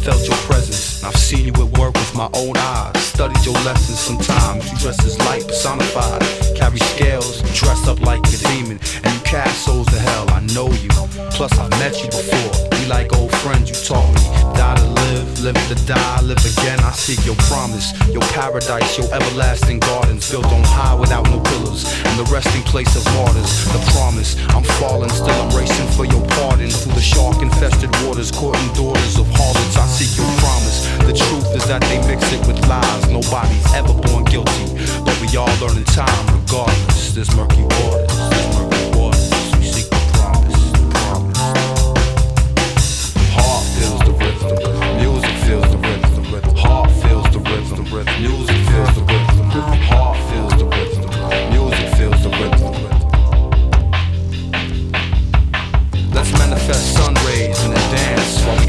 felt your presence. I've seen you at work with my own eyes. Studied your lessons sometimes. You dress as light personified. Carry scales, dress up like a demon. And you cast souls to hell, I know you. Plus I've met you before. We like old friends, you taught me. Die to live, live to die, live again. I seek your promise, your paradise, your everlasting gardens. Built on high without no pillars. And the resting place of martyrs. The promise, I'm falling, still I'm racing for your pardon. Through the shark-infested waters, courting daughters of harlots. I seek your promise. The truth is that they mix it with lies. Nobody's ever born guilty, but we all learn in time regardless. There's murky waters, we seek the promise, the promise. Heart feels the rhythm, music feels the rhythm, heart feels the rhythm, music feels the rhythm, heart feels the rhythm, music feels the rhythm. Let's manifest sun rays in a dance while